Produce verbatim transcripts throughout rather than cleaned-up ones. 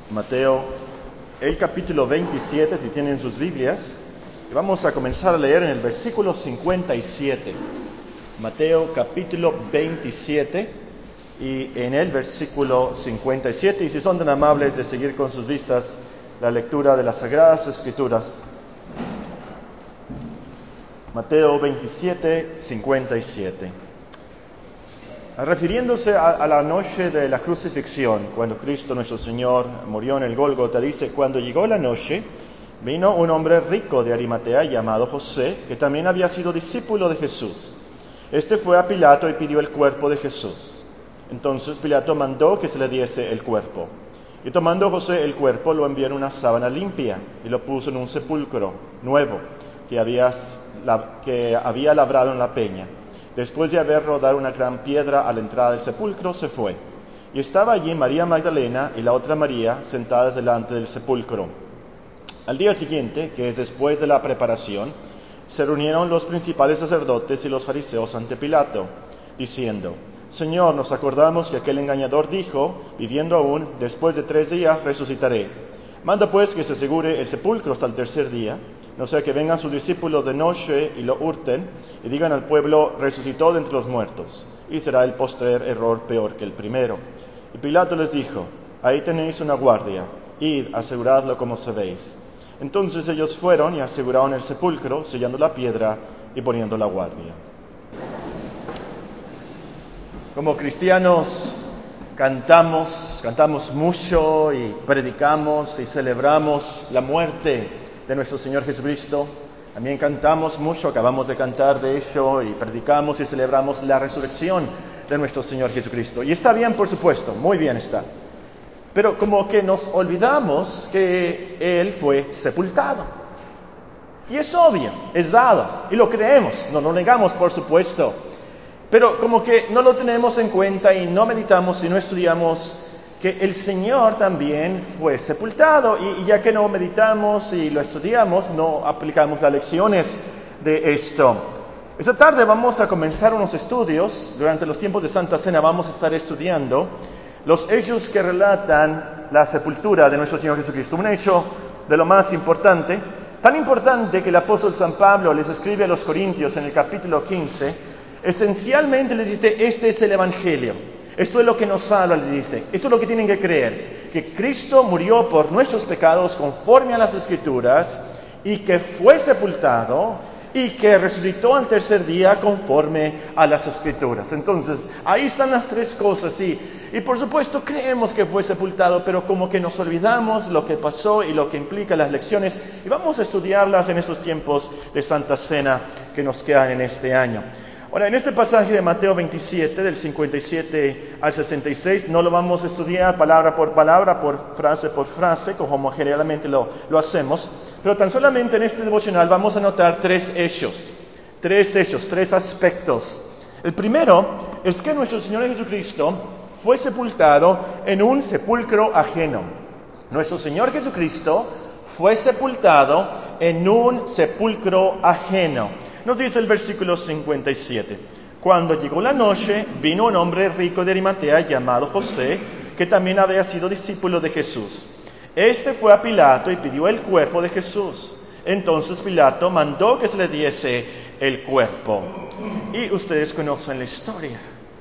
Mateo, el capítulo veintisiete, si tienen sus Biblias, y vamos a comenzar a leer en el versículo cincuenta y siete. Mateo capítulo veintisiete y en el versículo cincuenta y siete, y si son tan amables de seguir con sus vistas la lectura de las Sagradas Escrituras. Mateo veintisiete, cincuenta y siete. Refiriéndose a, a la noche de la crucifixión, cuando Cristo nuestro Señor murió en el Gólgota, dice: cuando llegó la noche, vino un hombre rico de Arimatea llamado José, que también había sido discípulo de Jesús. Este fue a Pilato y pidió el cuerpo de Jesús. Entonces Pilato mandó que se le diese el cuerpo. Y tomando José el cuerpo, lo envió en una sábana limpia y lo puso en un sepulcro nuevo que había, que había labrado en la peña. Después de haber rodado una gran piedra a la entrada del sepulcro, se fue. Y estaba allí María Magdalena y la otra María sentadas delante del sepulcro. Al día siguiente, que es después de la preparación, se reunieron los principales sacerdotes y los fariseos ante Pilato, diciendo: Señor, nos acordamos que aquel engañador dijo, viviendo aún, después de tres días resucitaré. Manda pues que se asegure el sepulcro hasta el tercer día, no sea que vengan sus discípulos de noche y lo hurten, y digan al pueblo: resucitó de entre los muertos, y será el postrer error peor que el primero. Y Pilato les dijo: ahí tenéis una guardia, id, aseguradlo como sabéis. Entonces ellos fueron y aseguraron el sepulcro, sellando la piedra y poniendo la guardia. Como cristianos cantamos, cantamos mucho y predicamos y celebramos la muerte de nuestro Señor Jesucristo. También cantamos mucho, acabamos de cantar de hecho, y predicamos y celebramos la resurrección de nuestro Señor Jesucristo. Y está bien, por supuesto, muy bien está. Pero como que nos olvidamos que Él fue sepultado. Y es obvio, es dado, y lo creemos, no lo negamos, por supuesto. Pero como que no lo tenemos en cuenta y no meditamos y no estudiamos que el Señor también fue sepultado. Y, y ya que no meditamos y lo estudiamos, no aplicamos las lecciones de esto. Esta tarde vamos a comenzar unos estudios. Durante los tiempos de Santa Cena vamos a estar estudiando los hechos que relatan la sepultura de nuestro Señor Jesucristo. Un hecho de lo más importante, tan importante que el apóstol San Pablo les escribe a los Corintios en el capítulo quince. Esencialmente les dice: este es el Evangelio, esto es lo que nos salva, les dice, esto es lo que tienen que creer, que Cristo murió por nuestros pecados conforme a las Escrituras, y que fue sepultado, y que resucitó al tercer día conforme a las Escrituras. Entonces, ahí están las tres cosas, sí. Y por supuesto creemos que fue sepultado, pero como que nos olvidamos lo que pasó y lo que implica las lecciones, y vamos a estudiarlas en estos tiempos de Santa Cena que nos quedan en este año. Ahora, en este pasaje de Mateo veintisiete, del cincuenta y siete al sesenta y seis, no lo vamos a estudiar palabra por palabra, por frase por frase, como generalmente lo, lo hacemos, pero tan solamente en este devocional vamos a notar tres hechos, tres hechos, tres aspectos. El primero es que nuestro Señor Jesucristo fue sepultado en un sepulcro ajeno. Nuestro Señor Jesucristo fue sepultado en un sepulcro ajeno. Nos dice el versículo cincuenta y siete. Cuando llegó la noche, vino un hombre rico de Arimatea llamado José, que también había sido discípulo de Jesús. Este fue a Pilato y pidió el cuerpo de Jesús. Entonces Pilato mandó que se le diese el cuerpo. Y ustedes conocen la historia.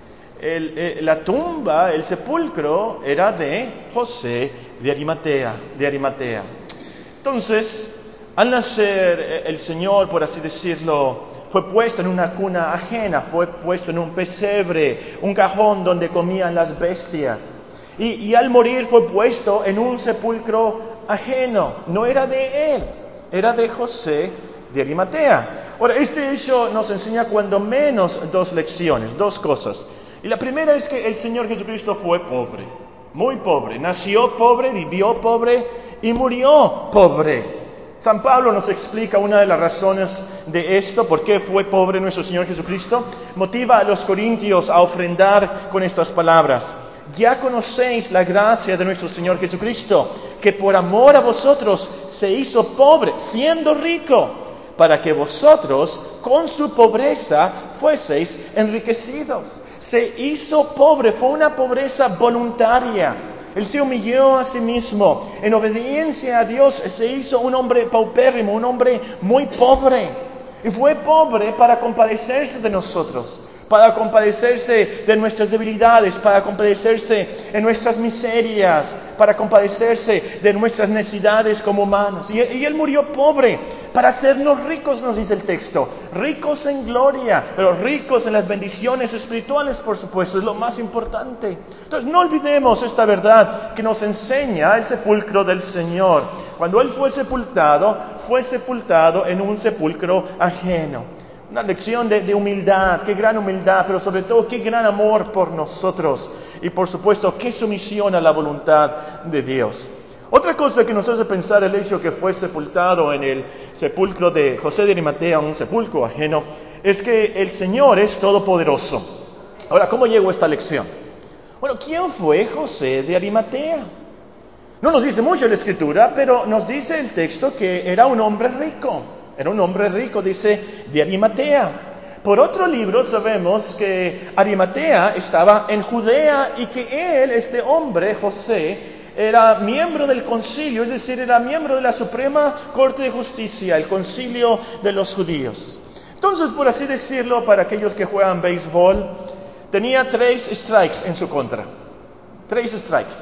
El, el, la tumba, el sepulcro, era de José de Arimatea, de Arimatea. Entonces, al nacer el Señor, por así decirlo, fue puesto en una cuna ajena, fue puesto en un pesebre, un cajón donde comían las bestias. Y, y al morir fue puesto en un sepulcro ajeno, no era de él, era de José de Arimatea. Ahora, este hecho nos enseña cuando menos dos lecciones, dos cosas. Y la primera es que el Señor Jesucristo fue pobre, muy pobre. Nació pobre, vivió pobre y murió pobre. San Pablo nos explica una de las razones de esto, por qué fue pobre nuestro Señor Jesucristo. Motiva a los corintios a ofrendar con estas palabras: ya conocéis la gracia de nuestro Señor Jesucristo, que por amor a vosotros se hizo pobre, siendo rico, para que vosotros con su pobreza fueseis enriquecidos. Se hizo pobre, fue una pobreza voluntaria. Él se humilló a sí mismo. En obediencia a Dios se hizo un hombre paupérrimo, un hombre muy pobre. Y fue pobre para compadecerse de nosotros, para compadecerse de nuestras debilidades, para compadecerse de nuestras miserias, para compadecerse de nuestras necesidades como humanos. Y, y Él murió pobre para hacernos ricos, nos dice el texto. Ricos en gloria, pero ricos en las bendiciones espirituales, por supuesto, es lo más importante. Entonces no olvidemos esta verdad que nos enseña el sepulcro del Señor. Cuando Él fue sepultado, fue sepultado en un sepulcro ajeno. Una lección de, de humildad, qué gran humildad, pero sobre todo qué gran amor por nosotros. Y por supuesto, qué sumisión a la voluntad de Dios. Otra cosa que nos hace pensar el hecho que fue sepultado en el sepulcro de José de Arimatea, un sepulcro ajeno, es que el Señor es todopoderoso. Ahora, ¿cómo llegó a esta lección? Bueno, ¿quién fue José de Arimatea? No nos dice mucho la Escritura, pero nos dice el texto que era un hombre rico. Era un hombre rico, dice, de Arimatea. Por otro libro sabemos que Arimatea estaba en Judea y que él, este hombre, José, era miembro del concilio, es decir, era miembro de la Suprema Corte de Justicia, el concilio de los judíos. Entonces, por así decirlo, para aquellos que juegan béisbol, tenía tres strikes en su contra. Tres strikes.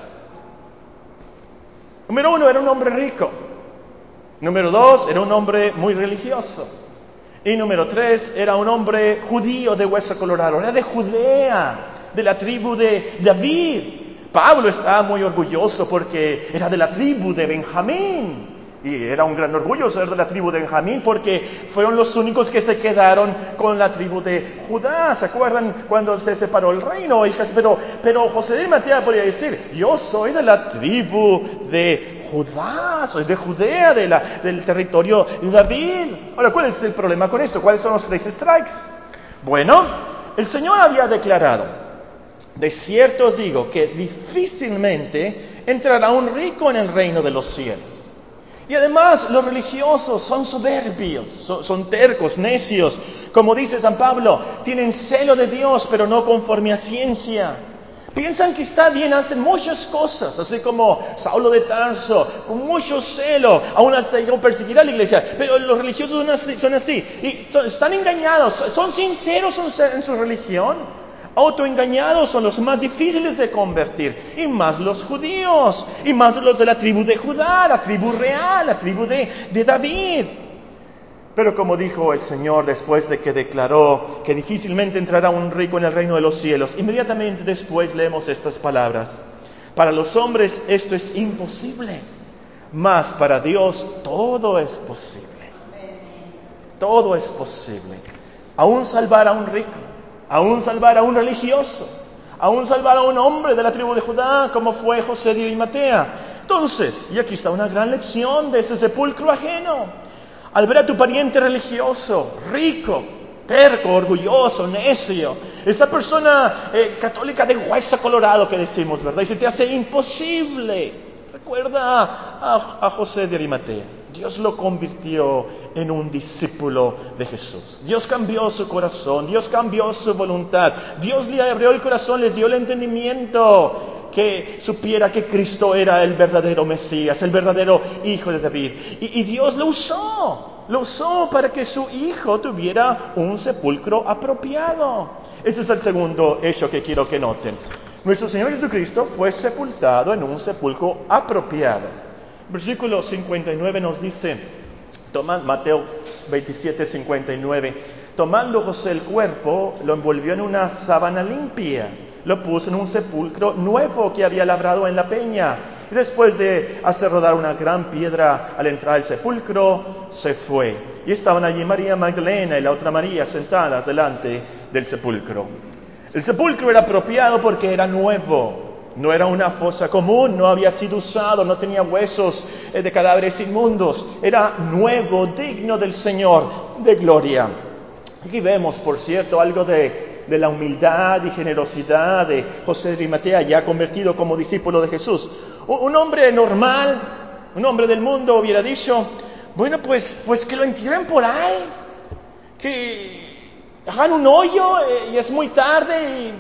Número uno, era un hombre rico. Número dos, era un hombre muy religioso. Y número tres, era un hombre judío de hueso colorado. Era de Judea, de la tribu de David. Pablo estaba muy orgulloso porque era de la tribu de Benjamín. Y era un gran orgullo ser de la tribu de Benjamín porque fueron los únicos que se quedaron con la tribu de Judá. ¿Se acuerdan cuando se separó el reino? Pero, pero José de Arimatea podría decir, yo soy de la tribu de Judá, soy de Judea, de la, del territorio de David. Ahora, ¿cuál es el problema con esto? ¿Cuáles son los tres strikes? Bueno, el Señor había declarado, de cierto os digo que difícilmente entrará un rico en el reino de los cielos. Y además los religiosos son soberbios, son, son tercos, necios. Como dice San Pablo, tienen celo de Dios, pero no conforme a ciencia. Piensan que está bien, hacen muchas cosas, así como Saulo de Tarso, con mucho celo, aún hasta llegó a perseguir a la iglesia. Pero los religiosos son así, son así y son, están engañados, son sinceros en su religión. Autoengañados son los más difíciles de convertir, y más los judíos, y más los de la tribu de Judá, la tribu real, la tribu de, de David. Pero como dijo el Señor después de que declaró que difícilmente entrará un rico en el reino de los cielos, inmediatamente después leemos estas palabras. Para los hombres esto es imposible, mas para Dios todo es posible. Todo es posible. Aún salvar a un rico, aún salvar a un religioso, aún salvar a un hombre de la tribu de Judá, como fue José de Arimatea. Entonces, y aquí está una gran lección de ese sepulcro ajeno. Al ver a tu pariente religioso, rico, terco, orgulloso, necio, esa persona eh, católica de hueso colorado que decimos, ¿verdad? Y se te hace imposible. Recuerda a, a José de Arimatea. Dios lo convirtió en un discípulo de Jesús. Dios cambió su corazón, Dios cambió su voluntad. Dios le abrió el corazón, le dio el entendimiento, que supiera que Cristo era el verdadero Mesías, el verdadero Hijo de David. Y, y Dios lo usó, lo usó para que su Hijo tuviera un sepulcro apropiado. Ese es el segundo hecho que quiero que noten. Nuestro Señor Jesucristo fue sepultado en un sepulcro apropiado. Versículo cincuenta y nueve nos dice, toma, Mateo veintisiete, cincuenta y nueve, tomando José el cuerpo, lo envolvió en una sábana limpia, lo puso en un sepulcro nuevo que había labrado en la peña, y después de hacer rodar una gran piedra al entrar al sepulcro, se fue. Y estaban allí María Magdalena y la otra María sentadas delante del sepulcro. El sepulcro era apropiado porque era nuevo. No era una fosa común, no había sido usado, no tenía huesos de cadáveres inmundos. Era nuevo, digno del Señor, de gloria. Aquí vemos, por cierto, algo de, de la humildad y generosidad de José de Arimatea, ya convertido como discípulo de Jesús. Un, un hombre normal, un hombre del mundo hubiera dicho, bueno, pues, pues que lo entierren por ahí, que hagan un hoyo y es muy tarde y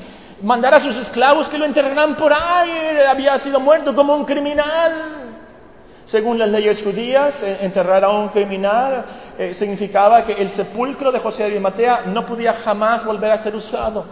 mandar a sus esclavos que lo enterraran por ahí. Había sido muerto como un criminal. Según las leyes judías, enterrar a un criminal eh, significaba que el sepulcro de José de Arimatea no podía jamás volver a ser usado.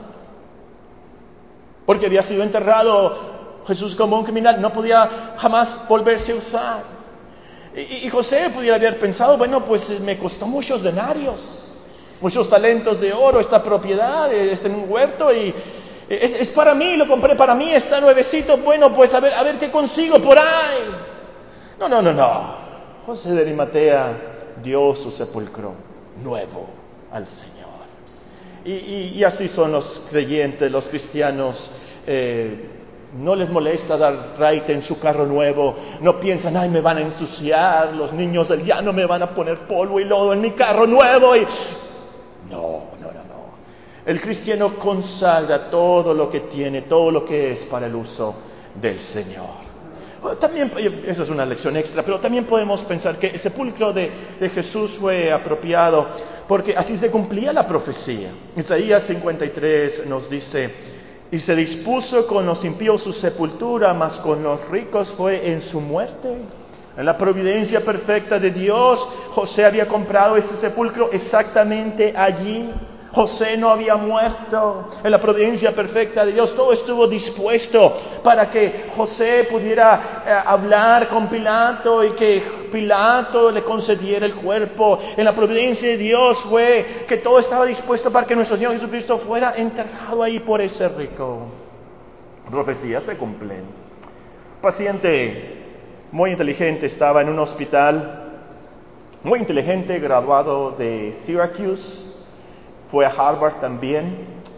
Porque había sido enterrado Jesús como un criminal, no podía jamás volverse a usar. Y, y José pudiera haber pensado, bueno, pues me costó muchos denarios, muchos talentos de oro, esta propiedad, está en un huerto y es, es para mí, lo compré para mí, está nuevecito, bueno, pues a ver, a ver qué consigo por ahí. No, no, no, no. José de Arimatea dio su sepulcro nuevo al Señor. Y, y, y así son los creyentes, los cristianos. Eh, no les molesta dar raite en su carro nuevo. No piensan, ay, me van a ensuciar. Los niños del llano me van a poner polvo y lodo en mi carro nuevo. Y... No, no, no, no. El cristiano consagra todo lo que tiene, todo lo que es para el uso del Señor. También, eso es una lección extra, pero también podemos pensar que el sepulcro de, de Jesús fue apropiado porque así se cumplía la profecía. Isaías cincuenta y tres nos dice, y se dispuso con los impíos su sepultura, mas con los ricos fue en su muerte. En la providencia perfecta de Dios, José había comprado ese sepulcro exactamente allí. José no había muerto. En la providencia perfecta de Dios todo estuvo dispuesto para que José pudiera eh, hablar con Pilato y que Pilato le concediera el cuerpo. En la providencia de Dios fue que todo estaba dispuesto para que nuestro Señor Jesucristo fuera enterrado ahí por ese rico. Profecías se cumplen. Un paciente muy inteligente estaba en un hospital, muy inteligente, graduado de Syracuse. Fue a Harvard también,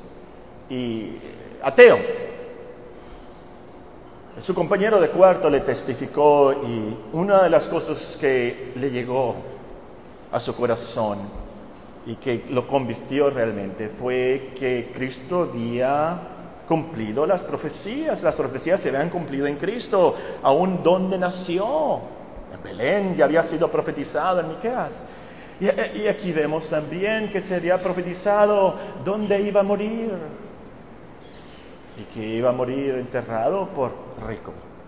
y ateo. Su compañero de cuarto le testificó y una de las cosas que le llegó a su corazón y que lo convirtió realmente fue que Cristo había cumplido las profecías. Las profecías se habían cumplido en Cristo, aún donde nació. En Belén ya había sido profetizado en Miqueas. Y, y aquí vemos también que se había profetizado dónde iba a morir. Y que iba a morir enterrado por rico.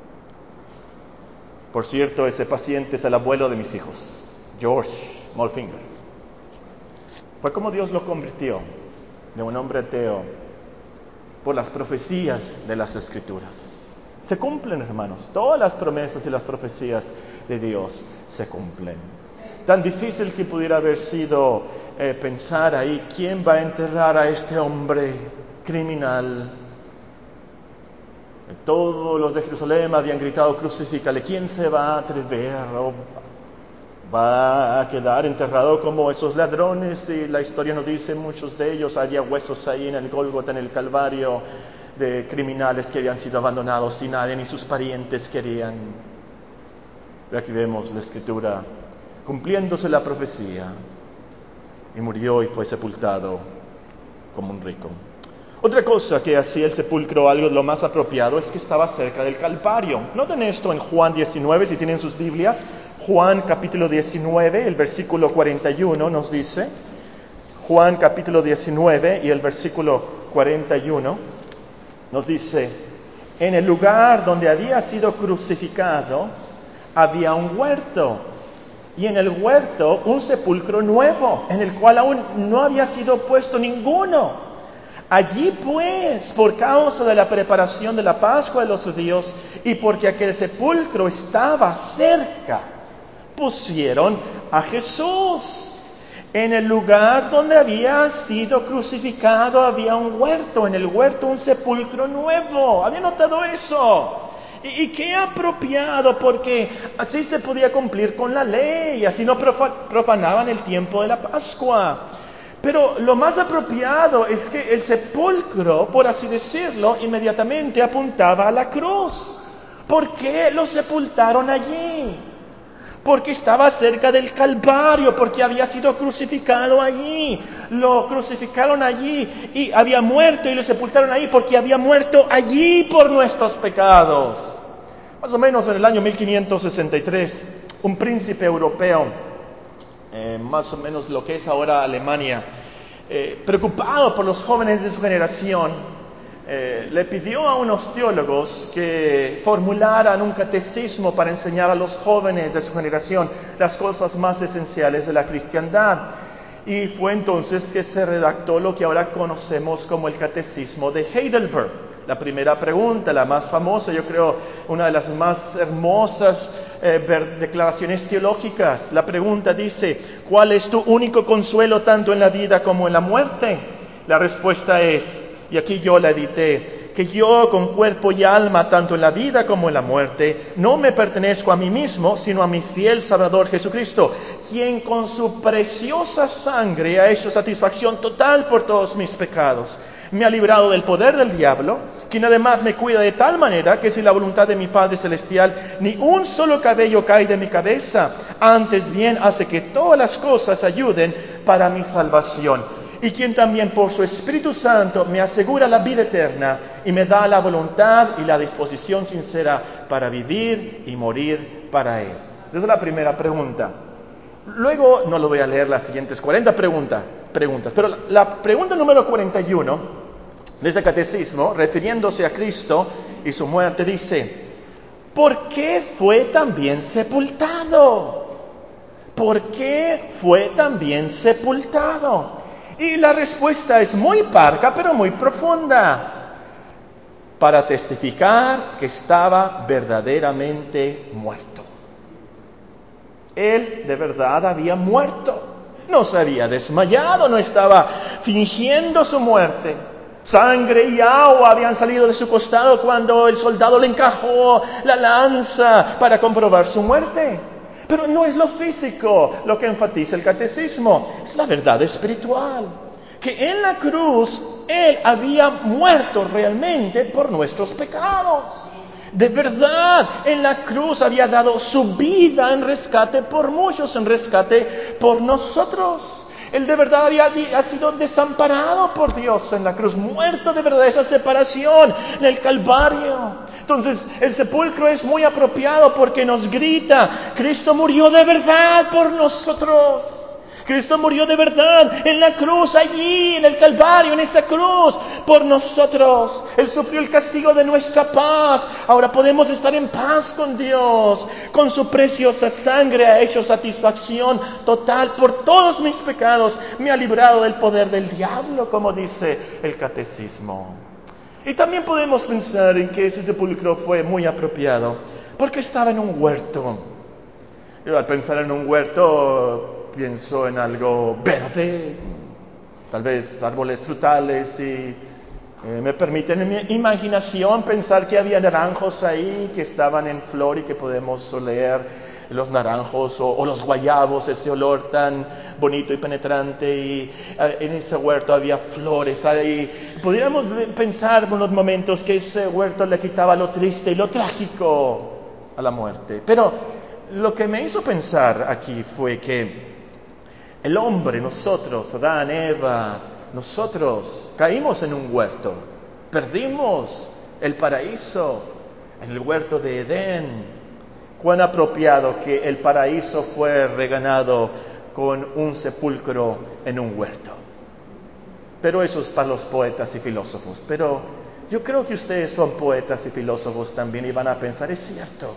Por cierto, ese paciente es el abuelo de mis hijos, George Molfinger. Fue como Dios lo convirtió de un hombre ateo por las profecías de las Escrituras. Se cumplen, hermanos. Todas las promesas y las profecías de Dios se cumplen. Tan difícil que pudiera haber sido eh, pensar ahí, ¿quién va a enterrar a este hombre criminal? Todos los de Jerusalén habían gritado, crucifícale. ¿Quién se va a atrever? ¿O va a quedar enterrado como esos ladrones? Y la historia nos dice, muchos de ellos, había huesos ahí en el Gólgota, en el Calvario, de criminales que habían sido abandonados y nadie, ni sus parientes querían. Pero aquí vemos la Escritura cumpliéndose la profecía, y murió y fue sepultado como un rico. Otra cosa que hacía el sepulcro algo de lo más apropiado es que estaba cerca del Calvario. Noten esto en Juan diecinueve, si tienen sus Biblias. Juan capítulo diecinueve, el versículo cuarenta y uno nos dice, Juan capítulo diecinueve y el versículo cuarenta y uno nos dice, en el lugar donde había sido crucificado había un huerto, y en el huerto un sepulcro nuevo, en el cual aún no había sido puesto ninguno. Allí pues, por causa de la preparación de la Pascua de los judíos, y porque aquel sepulcro estaba cerca, pusieron a Jesús. En el lugar donde había sido crucificado había un huerto, en el huerto un sepulcro nuevo. ¿Había notado eso? Y, y qué apropiado, porque así se podía cumplir con la ley, así no profanaban el tiempo de la Pascua. Pero lo más apropiado es que el sepulcro, por así decirlo, inmediatamente apuntaba a la cruz. ¿Por qué lo sepultaron allí? Porque estaba cerca del Calvario, porque había sido crucificado allí. Lo crucificaron allí y había muerto, y lo sepultaron allí porque había muerto allí por nuestros pecados. Más o menos en el año mil quinientos sesenta y tres, un príncipe europeo, eh, más o menos lo que es ahora Alemania, eh, preocupado por los jóvenes de su generación, eh, le pidió a unos teólogos que formularan un catecismo para enseñar a los jóvenes de su generación las cosas más esenciales de la cristiandad. Y fue entonces que se redactó lo que ahora conocemos como el Catecismo de Heidelberg. La primera pregunta, la más famosa, yo creo, una de las más hermosas eh, declaraciones teológicas. La pregunta dice, ¿cuál es tu único consuelo tanto en la vida como en la muerte? La respuesta es, y aquí yo la edité, que yo con cuerpo y alma, tanto en la vida como en la muerte, no me pertenezco a mí mismo, sino a mi fiel Salvador Jesucristo, quien con su preciosa sangre ha hecho satisfacción total por todos mis pecados. Me ha librado del poder del diablo, quien además me cuida de tal manera que sin la voluntad de mi Padre Celestial, ni un solo cabello cae de mi cabeza, antes bien hace que todas las cosas ayuden para mi salvación. Y quien también por su Espíritu Santo me asegura la vida eterna y me da la voluntad y la disposición sincera para vivir y morir para Él. Esa es la primera pregunta. Luego, no lo voy a leer las siguientes cuarenta preguntas, preguntas pero la, la pregunta número cuarenta y uno de ese catecismo, refiriéndose a Cristo y su muerte, dice, ¿por qué fue también sepultado? ¿Por qué fue también sepultado? Y la respuesta es muy parca, pero muy profunda. Para testificar que estaba verdaderamente muerto. Él de verdad había muerto. No se había desmayado, no estaba fingiendo su muerte. Sangre y agua habían salido de su costado cuando el soldado le encajó la lanza para comprobar su muerte. Pero no es lo físico lo que enfatiza el catecismo, es la verdad espiritual. Que en la cruz Él había muerto realmente por nuestros pecados. De verdad, en la cruz había dado su vida en rescate por muchos, en rescate por nosotros. Él de verdad había, ha sido desamparado por Dios en la cruz, muerto de verdad, esa separación en el Calvario. Entonces, el sepulcro es muy apropiado porque nos grita, Cristo murió de verdad por nosotros. Cristo murió de verdad en la cruz, allí, en el Calvario, en esa cruz, por nosotros. Él sufrió el castigo de nuestra paz. Ahora podemos estar en paz con Dios. Con su preciosa sangre ha hecho satisfacción total por todos mis pecados. Me ha librado del poder del diablo, como dice el catecismo. Y también podemos pensar en que ese sepulcro fue muy apropiado, porque estaba en un huerto. Yo al pensar en un huerto pienso en algo verde, tal vez árboles frutales, y eh, me permiten en mi imaginación pensar que había naranjos ahí que estaban en flor y que podemos oler los naranjos o, o los guayabos, ese olor tan bonito y penetrante, y eh, en ese huerto había flores ahí. Podríamos pensar por unos momentos que ese huerto le quitaba lo triste y lo trágico a la muerte. Pero lo que me hizo pensar aquí fue que el hombre, nosotros, Adán, Eva, nosotros caímos en un huerto, perdimos el paraíso en el huerto de Edén. Cuán apropiado que el paraíso fue reganado con un sepulcro en un huerto. Pero eso es para los poetas y filósofos. Pero yo creo que ustedes son poetas y filósofos también y van a pensar, es cierto,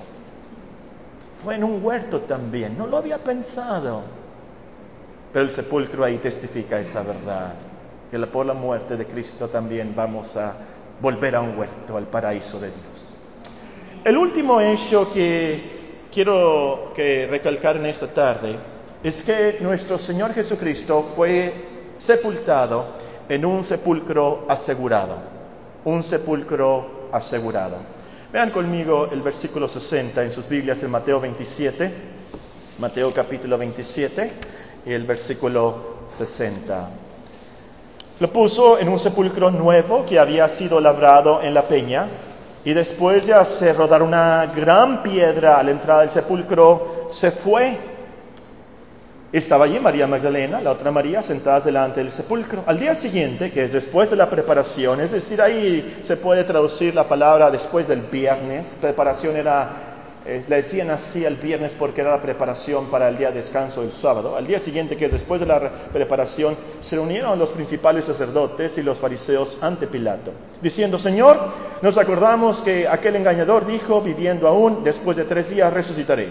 fue en un huerto también, no lo había pensado. Pero el sepulcro ahí testifica esa verdad, que por la muerte de Cristo también vamos a volver a un huerto, al paraíso de Dios. El último hecho que quiero que recalcar en esta tarde es que nuestro Señor Jesucristo fue sepultado en un sepulcro asegurado, un sepulcro asegurado. Vean conmigo el versículo sesenta en sus Biblias en Mateo veintisiete, Mateo capítulo veintisiete. Y el versículo sesenta. Lo puso en un sepulcro nuevo que había sido labrado en la peña, y después de hacer rodar una gran piedra a la entrada del sepulcro, se fue. Estaba allí María Magdalena, la otra María, sentadas delante del sepulcro. Al día siguiente, que es después de la preparación, es decir, ahí se puede traducir la palabra después del viernes. Preparación era Eh, le decían así al viernes porque era la preparación para el día de descanso del sábado. Al día siguiente, que es después de la re- preparación, se reunieron los principales sacerdotes y los fariseos ante Pilato, diciendo: Señor, nos acordamos que aquel engañador dijo, viviendo aún, después de tres días resucitaré.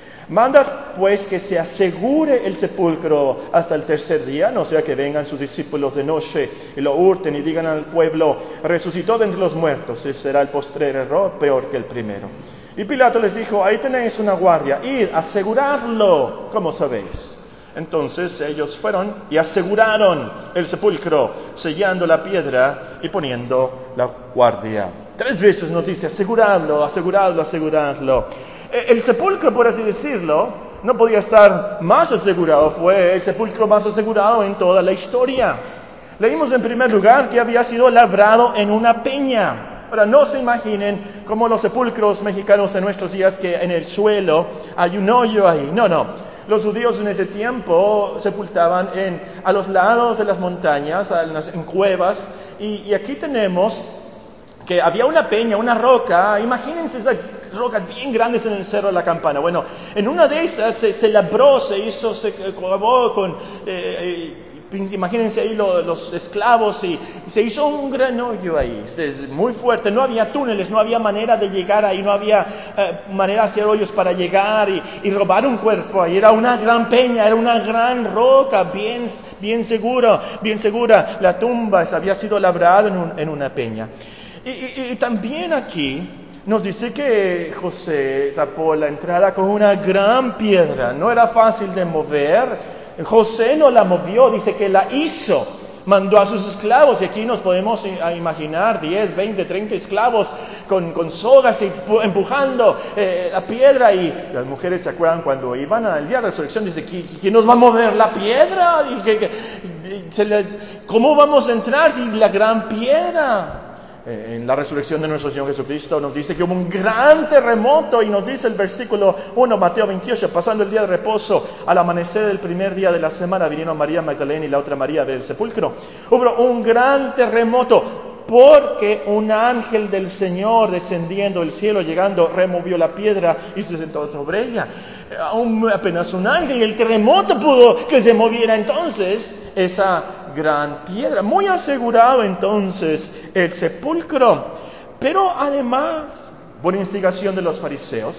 Manda pues que se asegure el sepulcro hasta el tercer día, no sea que vengan sus discípulos de noche y lo hurten y digan al pueblo: resucitó de entre los muertos. Ese será el postrer error, peor que el primero. Y Pilato les dijo: ahí tenéis una guardia, id, aseguradlo, como sabéis. Entonces ellos fueron y aseguraron el sepulcro, sellando la piedra y poniendo la guardia. Tres veces nos dice: aseguradlo, aseguradlo, aseguradlo. El sepulcro, por así decirlo, no podía estar más asegurado. Fue el sepulcro más asegurado en toda la historia. Leímos en primer lugar que había sido labrado en una peña. Ahora, no se imaginen como los sepulcros mexicanos en nuestros días, que en el suelo hay un hoyo ahí. No, no. Los judíos en ese tiempo sepultaban en, a los lados de las montañas, en, las, en cuevas. Y, y aquí tenemos que había una peña, una roca. Imagínense esas rocas bien grandes en el Cerro de la Campana. Bueno, en una de esas se, se labró, se hizo, se cavó con... Eh, eh, imagínense ahí lo, los esclavos y, y se hizo un gran hoyo ahí, es muy fuerte. No había túneles, no había manera de llegar ahí, no había eh, manera de hacer hoyos para llegar y, y robar un cuerpo ahí. Era una gran peña, era una gran roca, bien, bien segura, bien segura. La tumba había sido labrada en, un, en una peña. Y, y, y también aquí nos dice que José tapó la entrada con una gran piedra. No era fácil de mover. José no la movió, dice que la hizo. Mandó a sus esclavos, y aquí nos podemos imaginar diez, veinte, treinta esclavos con, con sogas y empujando eh, la piedra. Y las mujeres se acuerdan cuando iban al día de la resurrección, dice: ¿quién nos va a mover la piedra? Y que, que, se le, ¿cómo vamos a entrar si la gran piedra? En la resurrección de nuestro Señor Jesucristo nos dice que hubo un gran terremoto, y nos dice el versículo uno, Mateo veintiocho, pasando el día de reposo, al amanecer del primer día de la semana, vinieron María Magdalena y la otra María del sepulcro. Hubo un gran terremoto, porque un ángel del Señor descendiendo del cielo, llegando, removió la piedra y se sentó sobre ella. Aún apenas un ángel, y el terremoto pudo que se moviera entonces esa gran piedra. Muy asegurado entonces el sepulcro. Pero además, por instigación de los fariseos,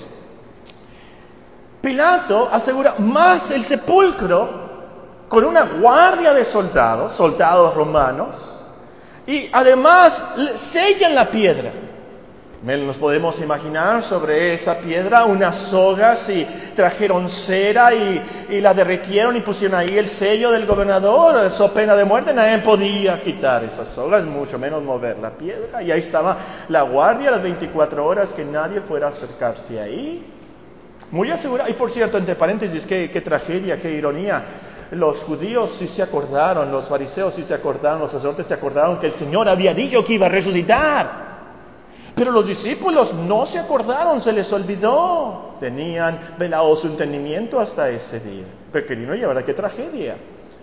Pilato asegura más el sepulcro con una guardia de soldados, soldados romanos, y además sellan la piedra. Nos podemos imaginar sobre esa piedra unas sogas, y trajeron cera y, y la derritieron y pusieron ahí el sello del gobernador, so pena de muerte. Nadie podía quitar esas sogas, mucho menos mover la piedra. Y ahí estaba la guardia las veinticuatro horas, que nadie fuera a acercarse ahí. Muy asegurado. Y por cierto, entre paréntesis, qué, qué tragedia, qué ironía. Los judíos sí se acordaron, los fariseos sí se acordaron, los sacerdotes se acordaron que el Señor había dicho que iba a resucitar. Pero los discípulos no se acordaron, se les olvidó. Tenían velado su entendimiento hasta ese día. Pequeño, y ahora qué tragedia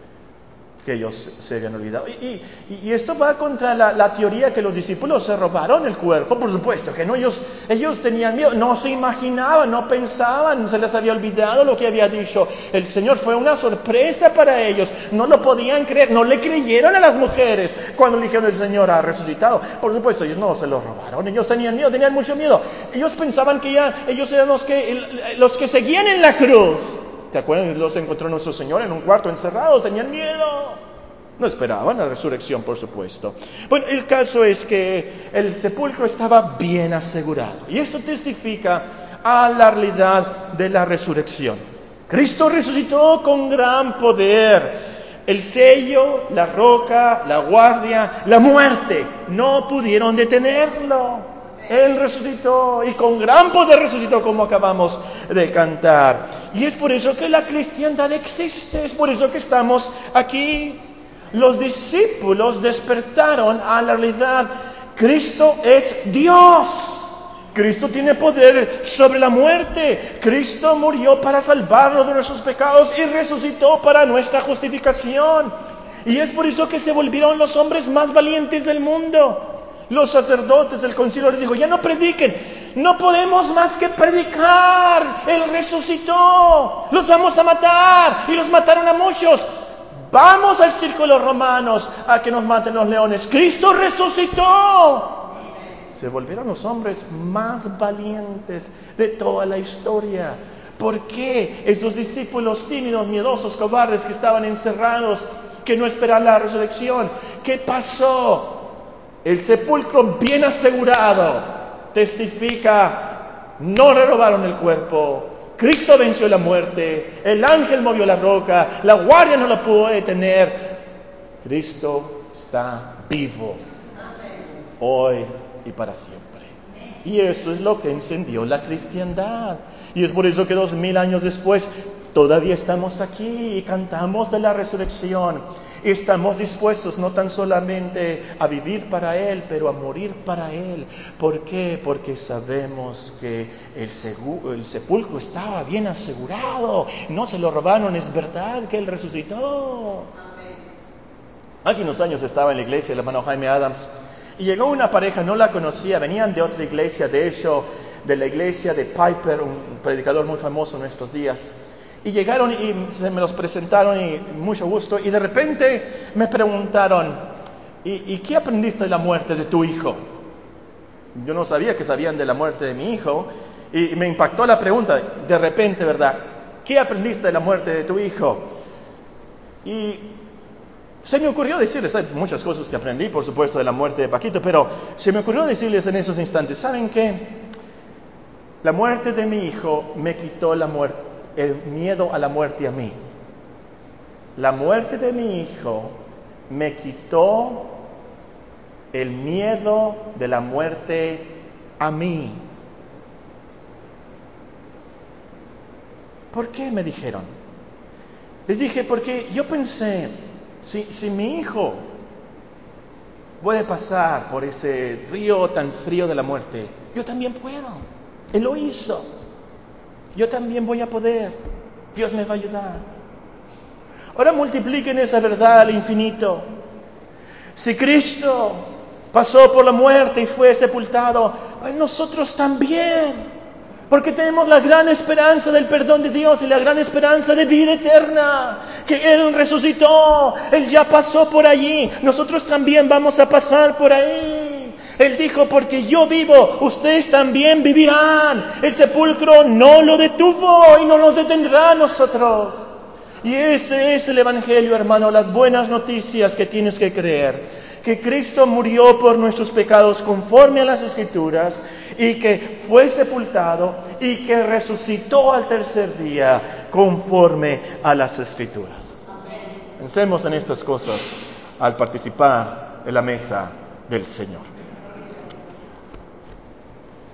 que ellos se habían olvidado. Y, y, y esto va contra la, la teoría que los discípulos se robaron el cuerpo. Por supuesto que no, ellos, ellos tenían miedo, no se imaginaban, no pensaban, se les había olvidado lo que había dicho el Señor. Fue una sorpresa para ellos, no lo podían creer, no le creyeron a las mujeres cuando le dijeron: el Señor ha resucitado. Por supuesto, ellos no se lo robaron, ellos tenían miedo, tenían mucho miedo. Ellos pensaban que ya ellos eran los que, los que seguían en la cruz. ¿Se acuerdan? Los encontró nuestro Señor en un cuarto encerrados, tenían miedo. No esperaban la resurrección, por supuesto. Bueno, el caso es que el sepulcro estaba bien asegurado. Y esto testifica a la realidad de la resurrección. Cristo resucitó con gran poder. El sello, la roca, la guardia, la muerte no pudieron detenerlo. Él resucitó, y con gran poder resucitó, como acabamos de cantar. Y es por eso que la cristiandad existe, es por eso que estamos aquí. Los discípulos despertaron a la realidad: Cristo es Dios. Cristo tiene poder sobre la muerte. Cristo murió para salvarnos de nuestros pecados y resucitó para nuestra justificación. Y es por eso que se volvieron los hombres más valientes del mundo. Los sacerdotes del concilio les dijo: ya no prediquen, no podemos más que predicar. Él resucitó. Los vamos a matar. Y los mataron a muchos. Vamos al círculo romanos a que nos maten los leones. Cristo resucitó. Se volvieron los hombres más valientes de toda la historia. ¿Por qué esos discípulos tímidos, miedosos, cobardes que estaban encerrados, que no esperaban la resurrección? ¿Qué pasó? El sepulcro bien asegurado testifica, no le robaron el cuerpo. Cristo venció la muerte, el ángel movió la roca, la guardia no la pudo detener. Cristo está vivo, hoy y para siempre. Y eso es lo que encendió la cristiandad. Y es por eso que dos mil años después todavía estamos aquí y cantamos de la resurrección. Y estamos dispuestos no tan solamente a vivir para Él, pero a morir para Él. ¿Por qué? Porque sabemos que el, segu- el sepulcro estaba bien asegurado. No se lo robaron, es verdad que Él resucitó. Hace unos años estaba en la iglesia el hermano Jaime Adams. Y llegó una pareja, no la conocía, venían de otra iglesia, de hecho, de la iglesia de Piper, un predicador muy famoso en nuestros días. Y llegaron y se me los presentaron y mucho gusto. Y de repente me preguntaron, ¿y, ¿y qué aprendiste de la muerte de tu hijo? Yo no sabía que sabían de la muerte de mi hijo. Y me impactó la pregunta, de repente, ¿verdad? ¿Qué aprendiste de la muerte de tu hijo? Y se me ocurrió decirles, hay muchas cosas que aprendí, por supuesto, de la muerte de Paquito, pero se me ocurrió decirles en esos instantes, ¿saben qué? La muerte de mi hijo me quitó la muerte, el miedo a la muerte a mí. La muerte de mi hijo me quitó el miedo de la muerte a mí. ¿Por qué? Me dijeron. Les dije, porque yo pensé, si, si mi hijo puede pasar por ese río tan frío de la muerte, yo también puedo. Él lo hizo. Yo también voy a poder. Dios me va a ayudar. Ahora multipliquen esa verdad al infinito. Si Cristo pasó por la muerte y fue sepultado, pues nosotros también. Porque tenemos la gran esperanza del perdón de Dios y la gran esperanza de vida eterna. Que Él resucitó, Él ya pasó por allí. Nosotros también vamos a pasar por ahí. Él dijo, porque yo vivo, ustedes también vivirán. El sepulcro no lo detuvo y no nos detendrá a nosotros. Y ese es el Evangelio, hermano, las buenas noticias que tienes que creer. Que Cristo murió por nuestros pecados conforme a las Escrituras y que fue sepultado y que resucitó al tercer día conforme a las Escrituras. Pensemos en estas cosas al participar en la mesa del Señor.